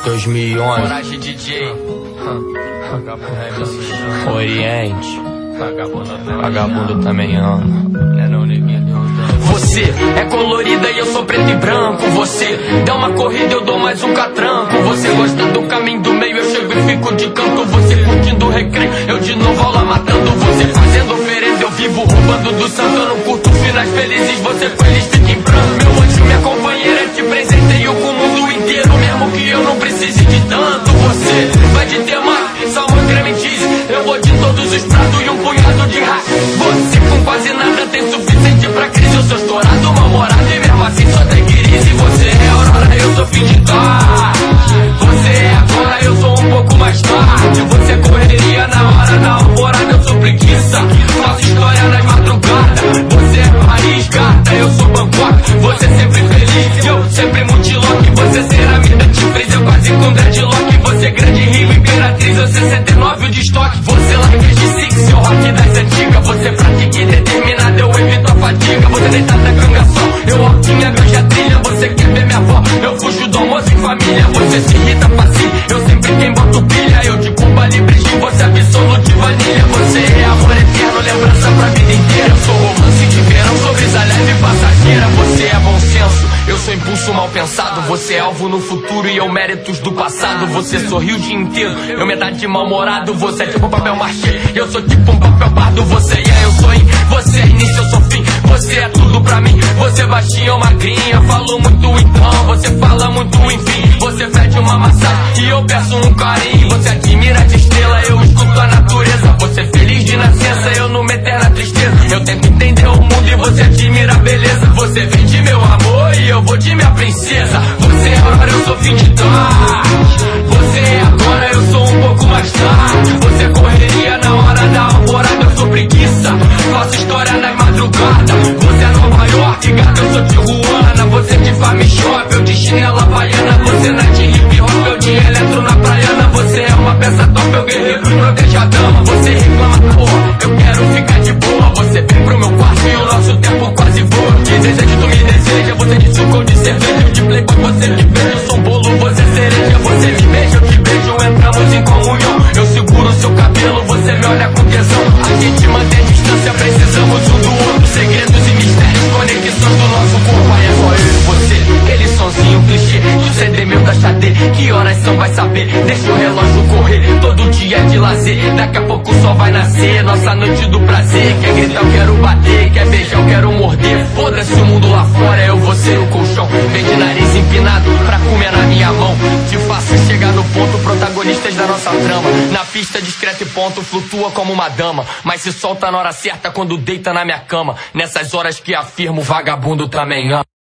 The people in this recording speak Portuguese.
2011. Coragem DJ. Oriente. Vagabundo também ama. Você é colorida e eu sou preto e branco. Você dá uma corrida, eu dou mais um catranco. Você gosta do caminho do meio, eu chego e fico de canto. Você curtindo o recreio, eu de novo aula matando. Você fazendo oferenda, eu vivo roubando do santo. Eu não curto finais felizes, você feliz fica em branco. Meu anjo, minha companheira, te presenteio com o mundo inteiro, mesmo que eu não precise de tanto. Você vai de temaki, salmão, creme cheese. Eu vou de todos os pratos e um punhado de hack. Você com quase nada tem suficiente pra crise. Eu sou estourado, mal-humorado e mesmo assim só tem crise. Você é aurora, eu sou fim de tarde. Você é agora, eu sou um pouco mais tarde. Você correria na hora da alvorada, eu sou preguiça. Faço história nas madrugadas. Você é Paris, gata, eu sou Bangkok. Você sempre feliz, eu sempre multilock. Você ceramida de freeze, eu quase com dreadlock. Você grande rima, imperatriz, eu 69 o de estoque. Você larga de six, eu rock das antigas. Você prática e determinada, eu evito a fadiga. Você deitada cangação, eu altinha, ganja trilha. Você quer ver minha avó, eu fujo do almoço em família. Você se irrita fácil, eu sempre quem boto pilha. Eu de Cuba Libre, você absolute vanilha. Você é amor eterno, lembrança pra vida inteira. Eu sou romance de verão, sou brisa leve e passageira. Você é bom senso, eu sou impulso mal pensado. Você é alvo no futuro e eu méritos do passado. Você sorriu o dia inteiro, eu metade de mal-humorado. Você é tipo papel machê, eu sou tipo um papel pardo. Você é eu sou em, você é início, eu sou fim. Você é tudo pra mim, você baixinha ou magrinha. Falou muito então, você fala muito enfim. Você fede uma massagem e eu peço um carinho. Você admira de estrela, eu escuto a natureza. Você feliz de nascença, eu não meter na tristeza. Eu tento entender o mundo e você admira a beleza. Você vem de meu amor e eu vou de minha princesa. Você é agora, eu sou fim de tarde. Você é agora, eu sou um pouco mais tarde. Você correria na hora da alvorada, eu sou preguiça. Faço história nas madrugadas. Você é Nova York, gata, eu sou Tijuana. Você de farm shop, eu de chinela havaiana. Você não é de hip hop, eu de eletro na praiana. Você é uma peça top, eu guerreiro, protege a dama. Você reclama, porra, eu quero ficar de boa. Você vem pro meu quarto e o nosso tempo quase voa. Que desejo, tu me deseja. Você de suco ou de cerveja, eu de playboy, você de beijo. Eu sou bolo, você cereja. Você me beija, eu te beijo, entramos em comunhão. Eu seguro seu cabelo, você me olha com tesão. A gente mantém distância, precisamos um do outro. Segredos e mistérios, conexão do nosso corpo. Aí é só eu e você, aquele sonzinho clichê de um CD meu da Xadê. Que horas são, vai saber, deixa o relógio correr. Todo dia é de lazer, daqui a pouco o sol vai nascer. Nossa noite do prazer, quer gritar eu quero bater. Quer beijar eu quero morder. Foda-se o mundo lá fora, eu vou ser o colchão. Vem de nariz empinado pra comer na minha mão. Te faço chegar no ponto, protagonistas da nossa trama. Na pista discreto e ponto, flutua como uma dama. Mas se solta na hora certa quando deita na minha cama. Nessas horas que afirmo, vagabundo também ama.